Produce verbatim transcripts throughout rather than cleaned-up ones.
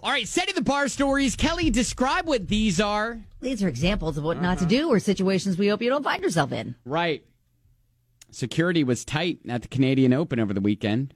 All right, setting the bar stories. Kelly, describe what these are. These are examples of what uh-huh. not to do or situations we hope you don't find yourself in. Right. Security was tight at the Canadian Open over the weekend.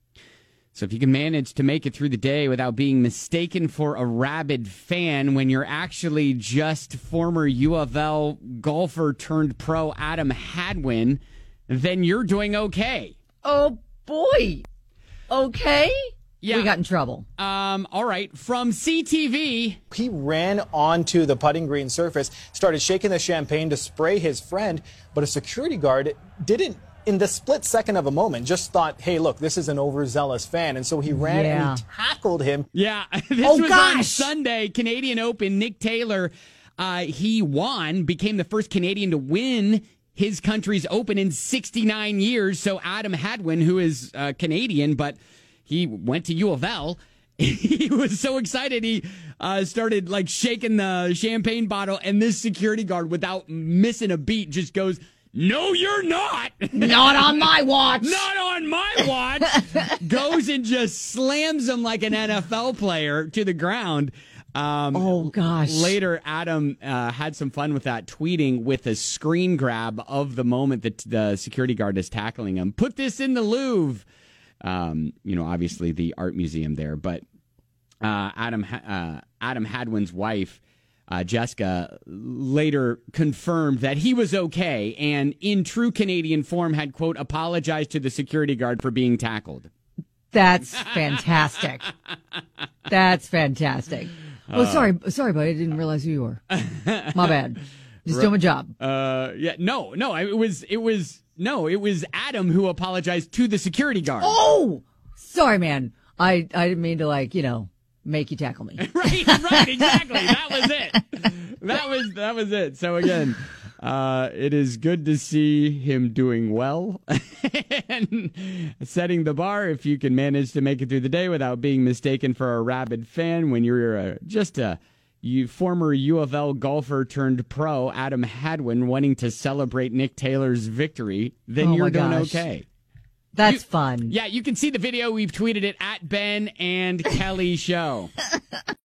So if you can manage to make it through the day without being mistaken for a rabid fan when you're actually just former U of L golfer turned pro Adam Hadwin, then you're doing okay. Oh, boy. Okay? Yeah. We got in trouble. Um, all right. From C T V. He ran onto the putting green surface, started shaking the champagne to spray his friend, but a security guard didn't, in the split second of a moment, just thought, hey, look, this is an overzealous fan. And so he ran Yeah. and he tackled him. Yeah. This Oh, was gosh. on Sunday, Canadian Open. Nick Taylor, uh, he won, became the first Canadian to win his country's Open in sixty-nine years. So Adam Hadwin, who is uh, Canadian, but he went to U of L. He was so excited. He uh, started like shaking the champagne bottle, and this security guard, without missing a beat, just goes, "No, you're not. Not on my watch. Not on my watch." Goes and just slams him like an N F L player to the ground. Um, Oh, gosh. Later, Adam uh, had some fun with that, tweeting with a screen grab of the moment that the security guard is tackling him. Put this in the Louvre. Um, you know, obviously the art museum there, but uh, Adam uh, Adam Hadwin's wife, uh, Jessica, later confirmed that he was okay and in true Canadian form had, quote, apologized to the security guard for being tackled. That's fantastic. That's fantastic. Oh, sorry. Sorry, buddy. I didn't realize who you were. My bad. Just doing my job. Uh, yeah, no, no, it was, it was, no, it was Adam who apologized to the security guard. Oh, sorry, man. I, I didn't mean to, like, you know, make you tackle me. Right, right, exactly. That was it. That was, that was it. So again, uh, it is good to see him doing well and setting the bar. If you can manage to make it through the day without being mistaken for a rabid fan when you're uh, just a you former U of L golfer turned pro, Adam Hadwin, wanting to celebrate Nick Taylor's victory, then Oh, you're my doing gosh. okay. That's You- fun. Yeah, you can see the video. We've tweeted it at Ben and Kelly Show.